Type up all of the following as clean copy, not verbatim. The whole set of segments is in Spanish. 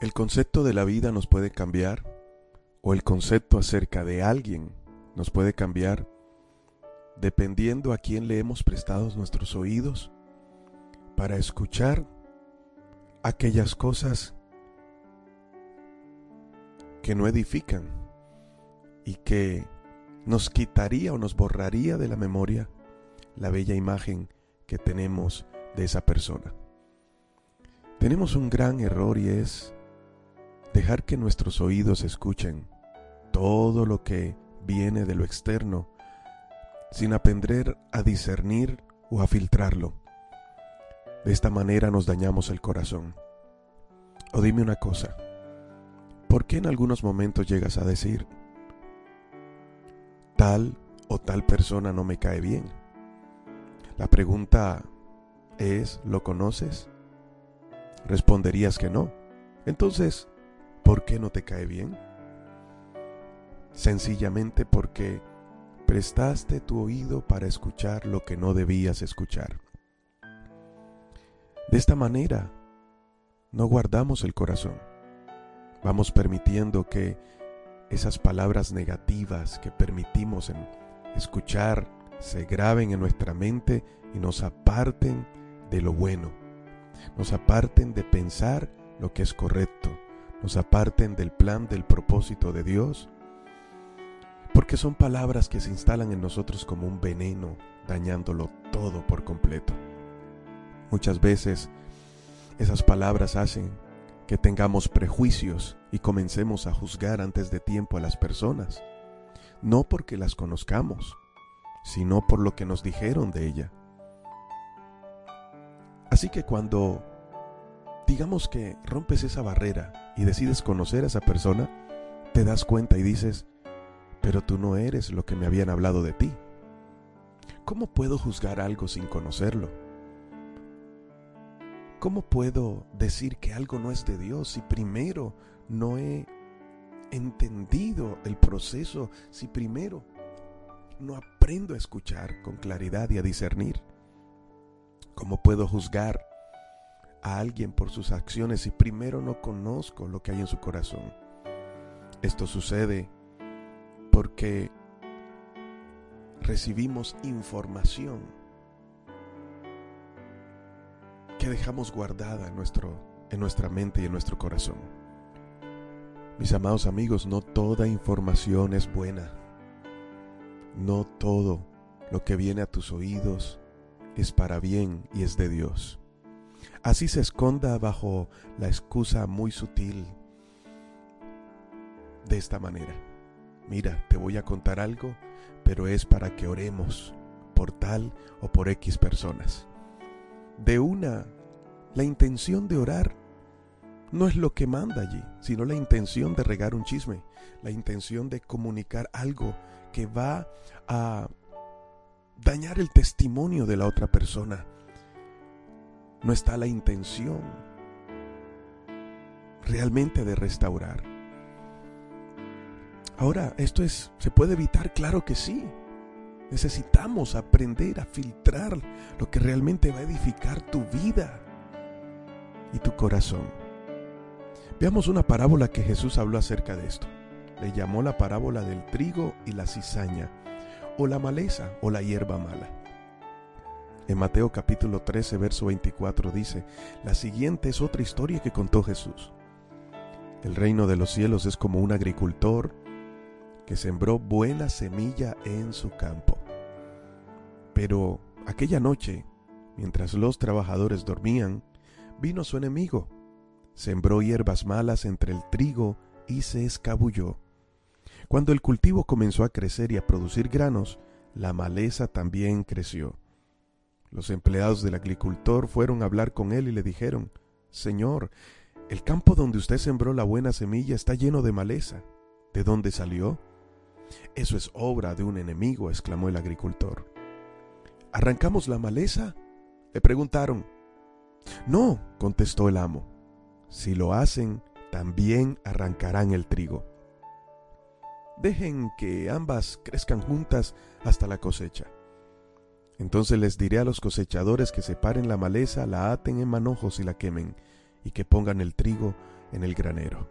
El concepto de la vida nos puede cambiar, o el concepto acerca de alguien nos puede cambiar, dependiendo a quién le hemos prestado nuestros oídos para escuchar aquellas cosas que no edifican y que nos quitaría o nos borraría de la memoria la bella imagen que tenemos de esa persona. Tenemos un gran error, y es dejar que nuestros oídos escuchen todo lo que viene de lo externo sin aprender a discernir o a filtrarlo. De esta manera nos dañamos el corazón. O dime una cosa, ¿por qué en algunos momentos llegas a decir tal o tal persona no me cae bien? La pregunta es, ¿lo conoces? Responderías que no. Entonces, ¿por qué no te cae bien? Sencillamente porque prestaste tu oído para escuchar lo que no debías escuchar. De esta manera, no guardamos el corazón. Vamos permitiendo que esas palabras negativas que permitimos en escuchar se graben en nuestra mente y nos aparten de lo bueno. Nos aparten de pensar lo que es correcto. Nos aparten del plan, del propósito de Dios. Porque son palabras que se instalan en nosotros como un veneno, dañándolo todo por completo. Muchas veces esas palabras hacen que tengamos prejuicios y comencemos a juzgar antes de tiempo a las personas, no porque las conozcamos, sino por lo que nos dijeron de ella. Así que cuando digamos que rompes esa barrera y decides conocer a esa persona, te das cuenta y dices, pero tú no eres lo que me habían hablado de ti. ¿Cómo puedo juzgar algo sin conocerlo? ¿Cómo puedo decir que algo no es de Dios si primero no he entendido el proceso, si primero no aprendo a escuchar con claridad y a discernir? ¿Cómo puedo juzgar a alguien por sus acciones si primero no conozco lo que hay en su corazón? Esto sucede porque recibimos información que dejamos guardada en nuestra mente y en nuestro corazón. Mis amados amigos, no toda información es buena. No todo lo que viene a tus oídos es para bien y es de Dios. Así se esconda bajo la excusa muy sutil de esta manera. Mira, te voy a contar algo, pero es para que oremos por tal o por X personas. La intención de orar no es lo que manda allí, sino la intención de regar un chisme, la intención de comunicar algo que va a dañar el testimonio de la otra persona. No está la intención realmente de restaurar. Ahora, ¿se puede evitar? Claro que sí. Necesitamos aprender a filtrar lo que realmente va a edificar tu vida y tu corazón. Veamos una parábola que Jesús habló acerca de esto. Le llamó la parábola del trigo y la cizaña, o la maleza o la hierba mala. En Mateo capítulo 13, verso 24 dice, la siguiente es otra historia que contó Jesús. El reino de los cielos es como un agricultor que sembró buena semilla en su campo. Pero aquella noche, mientras los trabajadores dormían, vino su enemigo, sembró hierbas malas entre el trigo y se escabulló. Cuando el cultivo comenzó a crecer y a producir granos, la maleza también creció. Los empleados del agricultor fueron a hablar con él y le dijeron, Señor, el campo donde usted sembró la buena semilla está lleno de maleza. ¿De dónde salió? Eso es obra de un enemigo, exclamó el agricultor. ¿Arrancamos la maleza?, le preguntaron. No, contestó el amo. Si lo hacen, también arrancarán el trigo. Dejen que ambas crezcan juntas hasta la cosecha. Entonces les diré a los cosechadores que separen la maleza, la aten en manojos y la quemen, y que pongan el trigo en el granero.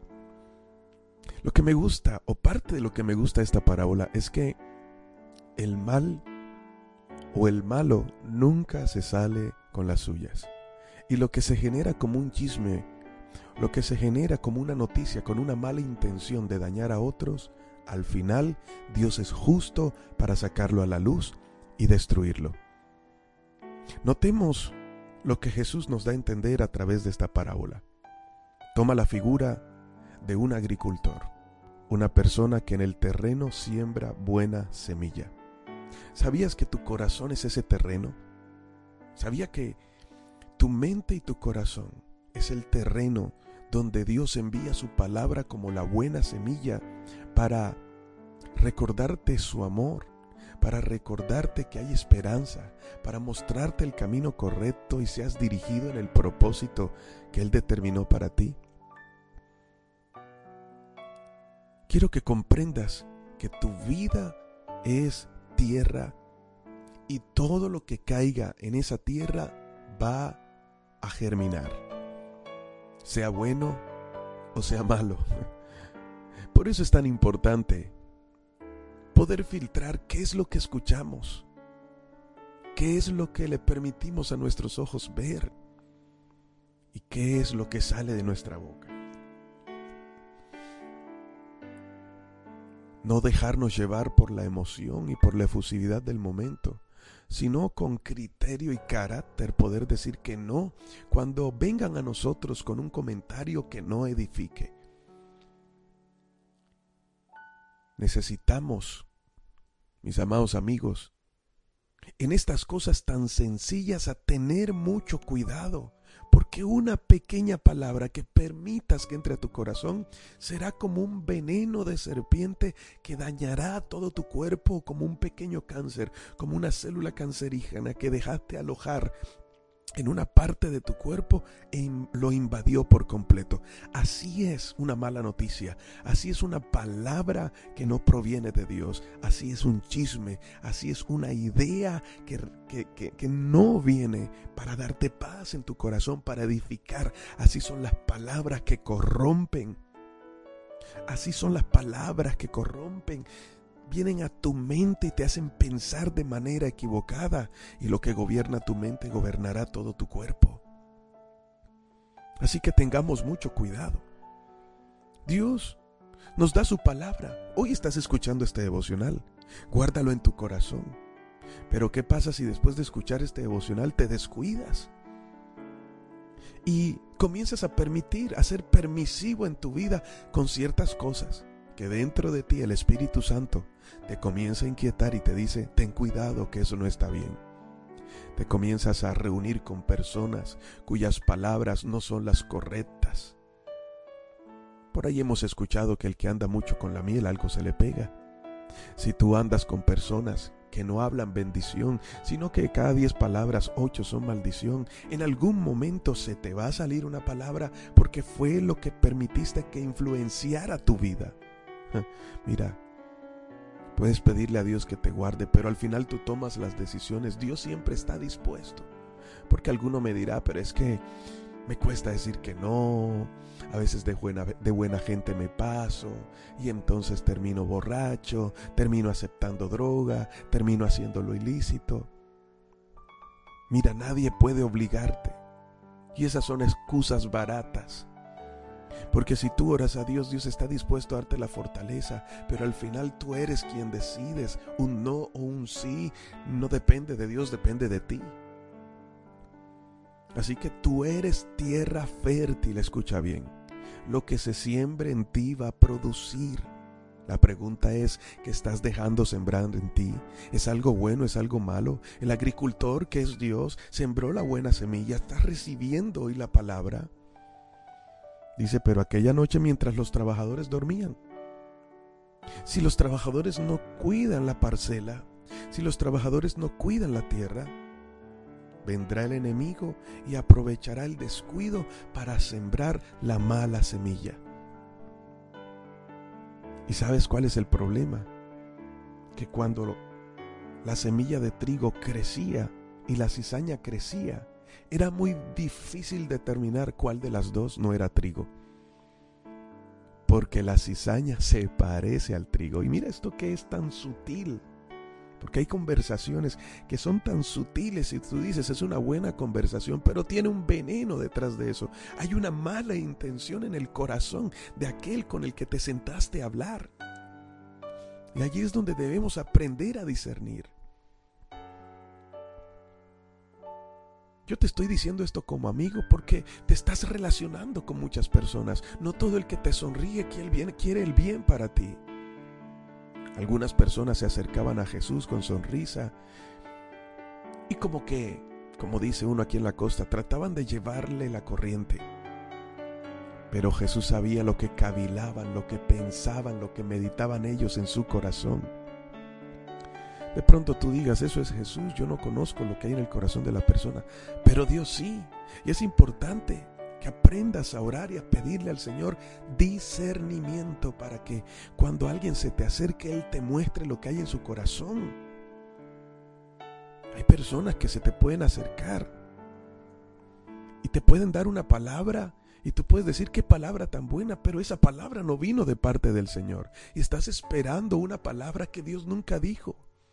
Lo que me gusta, o parte de lo que me gusta de esta parábola, es que el mal o el malo nunca se sale con las suyas. Y lo que se genera como un chisme, lo que se genera como una noticia con una mala intención de dañar a otros, al final Dios es justo para sacarlo a la luz y destruirlo. Notemos lo que Jesús nos da a entender a través de esta parábola. Toma la figura de un agricultor, una persona que en el terreno siembra buena semilla. ¿Sabías que tu corazón es ese terreno? ¿Sabía que tu mente y tu corazón es el terreno donde Dios envía su palabra como la buena semilla para recordarte su amor, para recordarte que hay esperanza, para mostrarte el camino correcto y seas dirigido en el propósito que Él determinó para ti? Quiero que comprendas que tu vida es tierra y todo lo que caiga en esa tierra va a germinar, sea bueno o sea malo. Por eso es tan importante poder filtrar qué es lo que escuchamos, qué es lo que le permitimos a nuestros ojos ver y qué es lo que sale de nuestra boca. No dejarnos llevar por la emoción y por la efusividad del momento, sino con criterio y carácter poder decir que no cuando vengan a nosotros con un comentario que no edifique. Necesitamos, mis amados amigos, en estas cosas tan sencillas a tener mucho cuidado, porque una pequeña palabra que permitas que entre a tu corazón será como un veneno de serpiente que dañará todo tu cuerpo, como un pequeño cáncer, como una célula cancerígena que dejaste alojar en una parte de tu cuerpo e lo invadió por completo. Así es una mala noticia, así es una palabra que no proviene de Dios, así es un chisme, así es una idea que no viene para darte paz en tu corazón, para edificar. Así son las palabras que corrompen, así son las palabras que corrompen. Vienen a tu mente y te hacen pensar de manera equivocada, y lo que gobierna tu mente gobernará todo tu cuerpo. Así que tengamos mucho cuidado. Dios nos da su palabra. Hoy estás escuchando este devocional. Guárdalo en tu corazón. Pero ¿qué pasa si después de escuchar este devocional te descuidas y comienzas a permitir, a ser permisivo en tu vida con ciertas cosas? Que dentro de ti el Espíritu Santo te comienza a inquietar y te dice: ten cuidado, que eso no está bien. Te comienzas a reunir con personas cuyas palabras no son las correctas. Por ahí hemos escuchado que el que anda mucho con la miel algo se le pega. Si tú andas con personas que no hablan bendición, sino que cada 10 palabras 8 son maldición, en algún momento se te va a salir una palabra porque fue lo que permitiste que influenciara tu vida. Mira, puedes pedirle a Dios que te guarde, pero al final tú tomas las decisiones. Dios siempre está dispuesto, porque alguno me dirá: pero es que me cuesta decir que no, a veces de buena gente me paso, y entonces termino borracho, termino aceptando droga, termino haciendo lo ilícito. Mira, nadie puede obligarte, y esas son excusas baratas. Porque si tú oras a Dios, Dios está dispuesto a darte la fortaleza, pero al final tú eres quien decides. Un no o un sí no depende de Dios, depende de ti. Así que tú eres tierra fértil, escucha bien. Lo que se siembre en ti va a producir. La pregunta es: ¿qué estás dejando sembrar en ti? ¿Es algo bueno? ¿Es algo malo? El agricultor, que es Dios, sembró la buena semilla, está recibiendo hoy la palabra. Dice: pero aquella noche mientras los trabajadores dormían. Si los trabajadores no cuidan la parcela, si los trabajadores no cuidan la tierra, vendrá el enemigo y aprovechará el descuido para sembrar la mala semilla. ¿Y sabes cuál es el problema? Que cuando la semilla de trigo crecía y la cizaña crecía, era muy difícil determinar cuál de las dos no era trigo. Porque la cizaña se parece al trigo. Y mira esto que es tan sutil. Porque hay conversaciones que son tan sutiles y tú dices es una buena conversación, pero tiene un veneno detrás de eso. Hay una mala intención en el corazón de aquel con el que te sentaste a hablar. Y allí es donde debemos aprender a discernir. Yo te estoy diciendo esto como amigo porque te estás relacionando con muchas personas. No todo el que te sonríe quiere el bien para ti. Algunas personas se acercaban a Jesús con sonrisa y como dice uno aquí en la costa, trataban de llevarle la corriente. Pero Jesús sabía lo que cavilaban, lo que pensaban, lo que meditaban ellos en su corazón. De pronto tú digas, eso es Jesús, yo no conozco lo que hay en el corazón de la persona, pero Dios sí. Y es importante que aprendas a orar y a pedirle al Señor discernimiento para que cuando alguien se te acerque, Él te muestre lo que hay en su corazón. Hay personas que se te pueden acercar y te pueden dar una palabra y tú puedes decir qué palabra tan buena, pero esa palabra no vino de parte del Señor y estás esperando una palabra que Dios nunca dijo.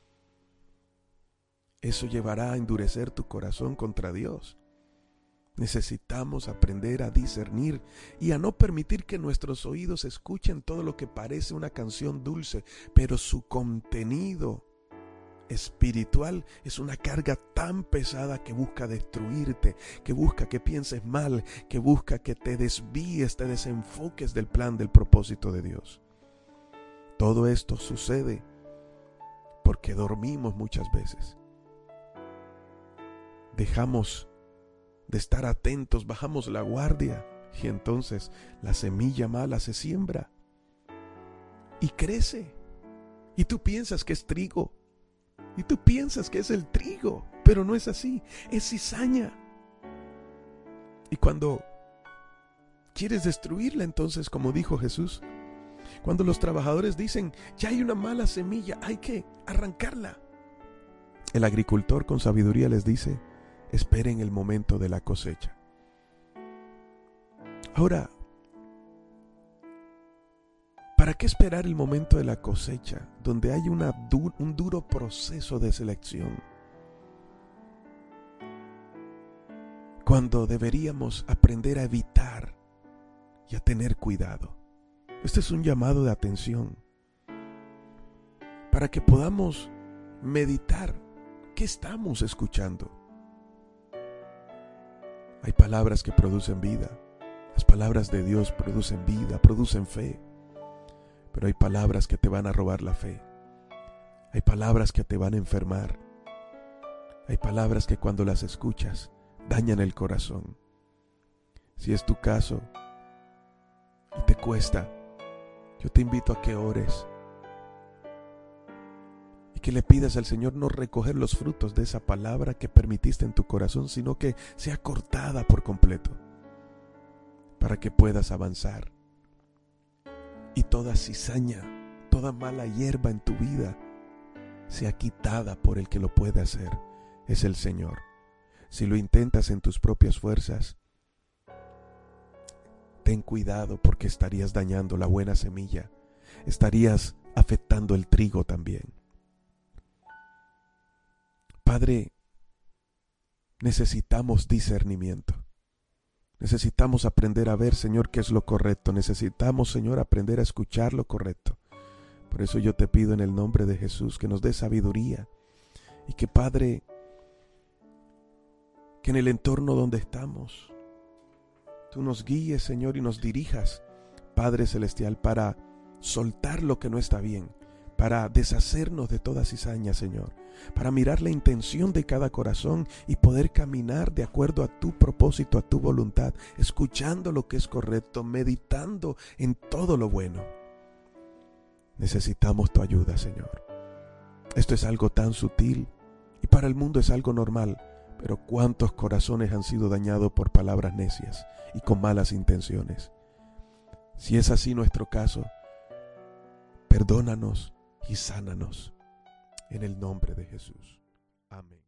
Eso llevará a endurecer tu corazón contra Dios. Necesitamos aprender a discernir y a no permitir que nuestros oídos escuchen todo lo que parece una canción dulce, pero su contenido espiritual es una carga tan pesada que busca destruirte, que busca que pienses mal, que busca que te desvíes, te desenfoques del plan, del propósito de Dios. Todo esto sucede porque dormimos muchas veces. Dejamos de estar atentos, bajamos la guardia y entonces la semilla mala se siembra y crece. Y tú piensas que es trigo y tú piensas que es el trigo, pero no es así, es cizaña. Y cuando quieres destruirla, entonces, como dijo Jesús, cuando los trabajadores dicen, ya hay una mala semilla, hay que arrancarla, el agricultor con sabiduría les dice, esperen el momento de la cosecha. Ahora, ¿para qué esperar el momento de la cosecha donde hay un duro proceso de selección? Cuando deberíamos aprender a evitar y a tener cuidado. Este es un llamado de atención para que podamos meditar qué estamos escuchando. Hay palabras que producen vida. Las palabras de Dios producen vida, producen fe. Pero hay palabras que te van a robar la fe. Hay palabras que te van a enfermar. Hay palabras que cuando las escuchas dañan el corazón. Si es tu caso y te cuesta, yo te invito a que ores y que le pidas al Señor no recoger los frutos de esa palabra que permitiste en tu corazón, sino que sea cortada por completo para que puedas avanzar. Y toda cizaña, toda mala hierba en tu vida sea quitada por el que lo puede hacer, es el Señor. Si lo intentas en tus propias fuerzas, ten cuidado porque estarías dañando la buena semilla, estarías afectando el trigo también. Padre, necesitamos discernimiento. Necesitamos aprender a ver, Señor, qué es lo correcto. Necesitamos, Señor, aprender a escuchar lo correcto. Por eso yo te pido en el nombre de Jesús que nos dé sabiduría y que, Padre, que en el entorno donde estamos, tú nos guíes, Señor, y nos dirijas, Padre Celestial, para soltar lo que no está bien, para deshacernos de toda cizaña, Señor, para mirar la intención de cada corazón y poder caminar de acuerdo a tu propósito, a tu voluntad, escuchando lo que es correcto, meditando en todo lo bueno. Necesitamos tu ayuda, Señor. Esto es algo tan sutil y para el mundo es algo normal, pero cuántos corazones han sido dañados por palabras necias y con malas intenciones. Si es así nuestro caso, perdónanos y sánanos en el nombre de Jesús. Amén.